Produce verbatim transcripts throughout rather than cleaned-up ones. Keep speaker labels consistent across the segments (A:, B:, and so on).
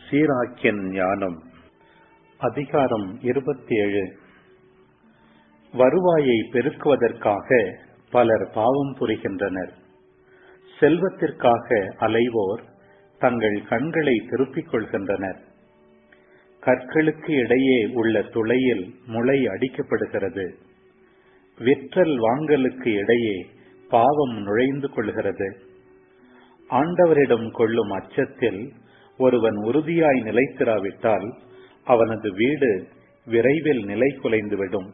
A: சீராக்கியன் ஞானம். அதிகாரம் இருபத்தி ஏழு. வருவாயை பெருக்குவதற்காக பலர் பாவம் புரிகின்றனர். செல்வத்திற்காக அலைவோர் தங்கள் கண்களை திருப்பிக் கொள்கின்றனர். கற்களுக்கு இடையே உள்ள துளையில் முளை அடிக்கப்படுகிறது. விற்றல் வாங்கலுக்கு இடையே பாவம் நுழைந்து கொள்கிறது. ஆண்டவரிடம் கொள்ளும் அச்சத்தில் ஒருவன் உறுதியாய் நிலைத்திராவிட்டால் அவனது வீடு விரைவில் நிலை குலைந்துவிடும்.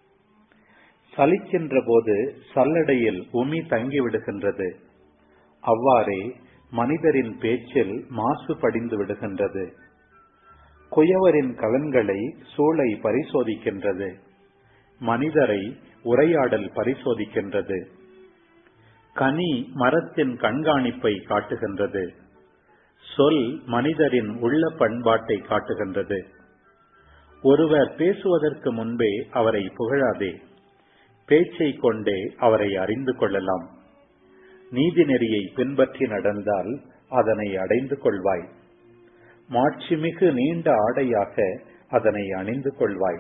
A: சலிக்கின்ற போது சல்லடையில் உமி தங்கிவிடுகின்றது. அவ்வாறே மனிதரின் பேச்சில் மாசு படிந்து விடுகின்றது. குயவரின் கலன்களை சூளை பரிசோதிக்கின்றது. மனிதரை உரையாடல் பரிசோதிக்கின்றது. கனி மரத்தின் கண்காணிப்பை காட்டுகின்றது. சொல் மனிதரின் உள்ள பண்பாட்டை காட்டுகின்றது. ஒருவர் பேசுவதற்கு முன்பே அவரை புகழாதே. பேச்சை கொண்டே அவரை அறிந்து கொள்ளலாம். நீதி நெறியை பின்பற்றி நடந்தால் அதனை அடைந்து கொள்வாய். மாட்சிமிகு நீண்ட ஆடையாக அதனை அணிந்து கொள்வாய்.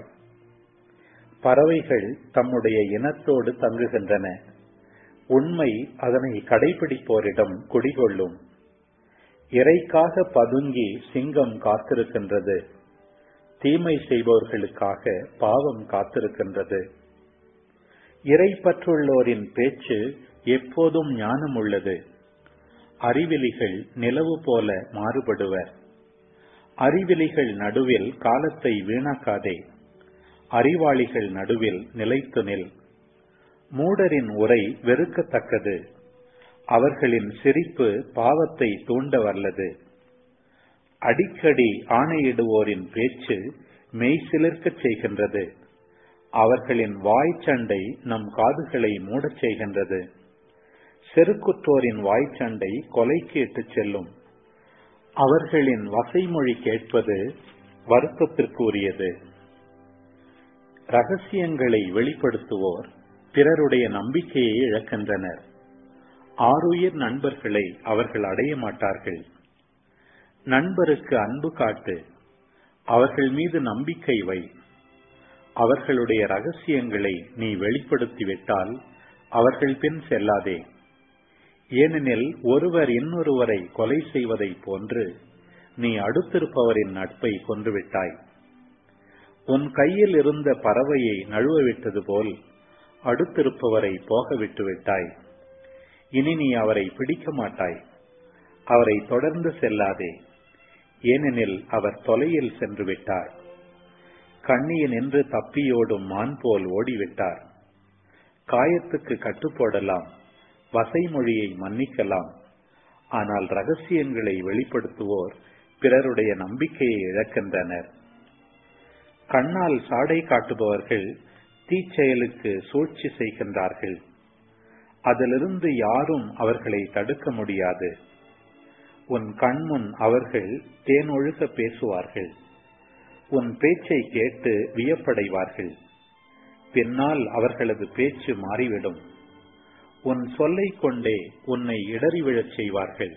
A: பறவைகள் தம்முடைய இனத்தோடு தங்குகின்றன. உண்மை அதனை கடைபிடிப்போரிடம் குடிகொள்ளும். இறைக்காக பதுங்கி சிங்கம் காத்திருக்கின்றது. தீமை செய்பவர்களுக்காக பாவம் காத்திருக்கின்றது. இறை பற்றுள்ளோரின் பேச்சு எப்போதும் ஞானம் உள்ளது. அறிவிலிகள் நிலவு போல மாறுபடுவர். அறிவிலிகள் நடுவில் காலத்தை வீணாக்காதே. அறிவாளிகள் நடுவில் நிலைத்து நில். மூடரின் உரை வெறுக்கத்தக்கது. அவர்களின் சிரிப்பு பாவத்தை தூண்ட வல்லது. அடிக்கடி ஆணையிடுவோரின் பேச்சு மெய் சிலிர்க்கச் செய்கின்றது. அவர்களின் வாய்ச்சண்டை நம் காதுகளை மூடச் செய்கின்றது. செருக்குற்றோரின் வாய்ச்சண்டை கொலைக்கு இட்டுச் செல்லும். அவர்களின் வசைமொழி கேட்பது வருத்தத்திற்கு உரியது. ரகசியங்களை வெளிப்படுத்துவோர் பிறருடைய நம்பிக்கையை இழக்கின்றனர். ஆருயிர் நண்பர்களை அவர்கள் அடைய மாட்டார்கள். நண்பருக்கு அன்பு காட்டு. அவர்கள் மீது நம்பிக்கை வை. அவர்களுடைய ரகசியங்களை நீ வெளிப்படுத்திவிட்டால் அவர்கள் பின் செல்லாதே. ஏனெனில் ஒருவர் இன்னொருவரை கொலை செய்வதை போன்று நீ அடுத்திருப்பவரின் நட்பை கொன்றுவிட்டாய். உன் கையில் இருந்த பறவையை நழுவ விட்டது போல் அடுத்திருப்பவரை போக விட்டு விட்டாய். இனி நீ அவரை பிடிக்க மாட்டாய். அவரை தொடர்ந்து செல்லாதே. ஏனெனில் அவர் தொலையில் சென்று விட்டார். கண்ணியில் நின்று தப்பியோடும் மான் போல் ஓடிவிட்டார். காயத்துக்கு கட்டுப்போடலாம். வசைமொழியை மன்னிக்கலாம். ஆனால் ரகசியங்களை வெளிப்படுத்துவோர் பிறருடைய நம்பிக்கையை இழக்கின்றனர். கண்ணால் சாடை காட்டுபவர்கள் தீச்செயலுக்கு சூழ்ச்சி செய்கின்றார்கள். அதிலிருந்து யாரும் அவர்களை தடுக்க முடியாது. உன் கண்முன் அவர்கள் தேனொழுக பேசுவார்கள். உன் பேச்சை கேட்டு வியப்படைவார்கள். பின்னால் அவர்களது பேச்சு மாறிவிடும். உன் சொல்லை கொண்டே உன்னை இடறி விழச் செய்வார்கள்.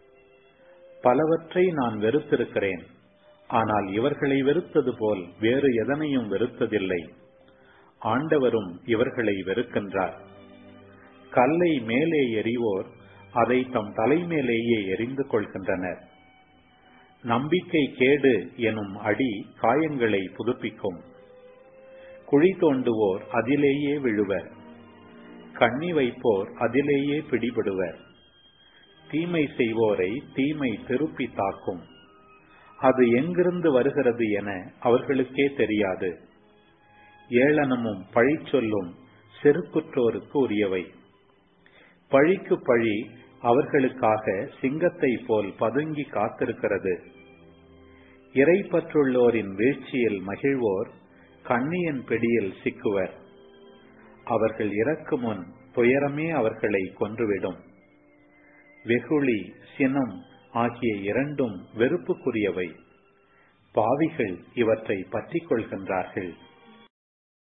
A: பலவற்றை நான் வெறுத்திருக்கிறேன். ஆனால் இவர்களை வெறுத்தது போல் வேறு எதனையும் வெறுத்ததில்லை. ஆண்டவரும் இவர்களை வெறுக்கின்றார். கல்லை மேலே எறிவோர் அதை தம் தலைமேலேயே எறிந்து கொள்கின்றனர். நம்பிக்கை கேடு எனும் அடி காயங்களை புதுப்பிக்கும். குழி தோண்டுவோர் அதிலேயே விழுவர். கண்ணி வைப்போர் அதிலேயே பிடிபடுவர். தீமை செய்வோரை தீமை திருப்பி தாக்கும். அது எங்கிருந்து வருகிறது என அவர்களுக்கே தெரியாது. ஏளனமும் பழி சொல்லும் செருக்குற்றோருக்கு உரியவை. பழிக்கு பழி அவர்களுக்காக சிங்கத்தை போல் பதுங்கி காத்திருக்கிறது. இறை பற்றுள்ளோரின் வீழ்ச்சியில் மகிழ்வோர் கண்ணியின் பிடியில் சிக்குவர். அவர்கள் இறக்கு முன் துயரமே அவர்களை கொன்றுவிடும். வெகுளி சினம் ஆகிய இரண்டும் வெறுப்புக்குரியவை. பாவிகள் இவற்றை பற்றிக் கொள்கின்றார்கள்.